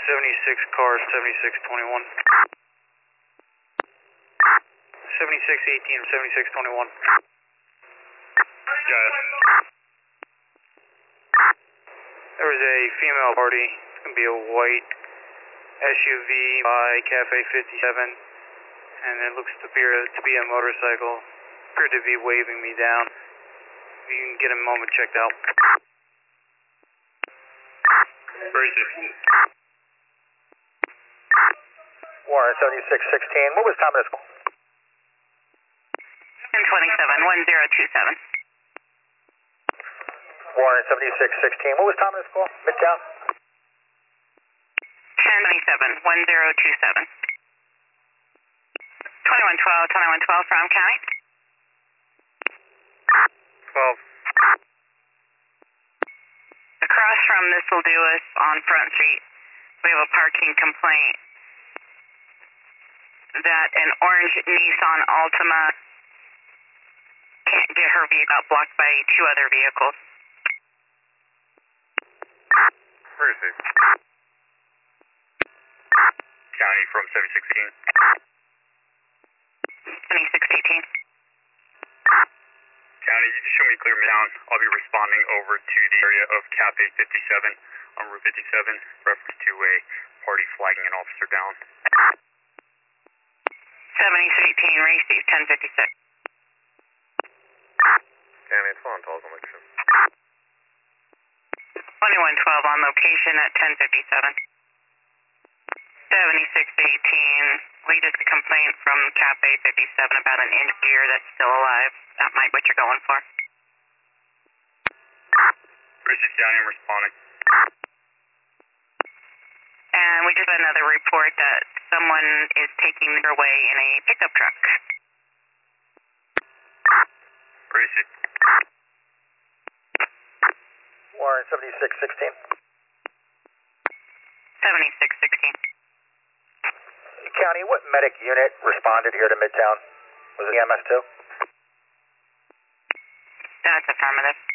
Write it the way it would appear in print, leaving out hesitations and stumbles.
76 cars, 7621. 7618 and 7621. Yes. There was a female party. It's going to be a white SUV by Cafe 57, and it looks to be a motorcycle. Appeared to be waving me down. You can get a moment checked out. Where is it? Warren 7616. What was time of this call? 1027, 1027. Warren 7616. What was time of this call? Midtown? 1027, 1027. 2112, 2112 from County. 12. Across from This Will Do Us on Front Street, we have a parking complaint that an orange Nissan Altima can't get her vehicle blocked by two other vehicles. Where is it? County from 716. 7618. County, you can show me clear midtown. I'll be responding over to the area of Cafe 57 on Route 57, reference to a party flagging an officer down. 7618, receive 1056. County, it's on Tall's election. 2112 on location at 1057. 7618, we just a complaint from Cafe 57 about an inch deer that's still alive. That might be what you're going for. Richard County, I'm responding. And we just had another report that someone is taking their way in a pickup truck. Where is it? Warren 7616. 7616. County, what medic unit responded here to Midtown? Was it the MS2? That's affirmative.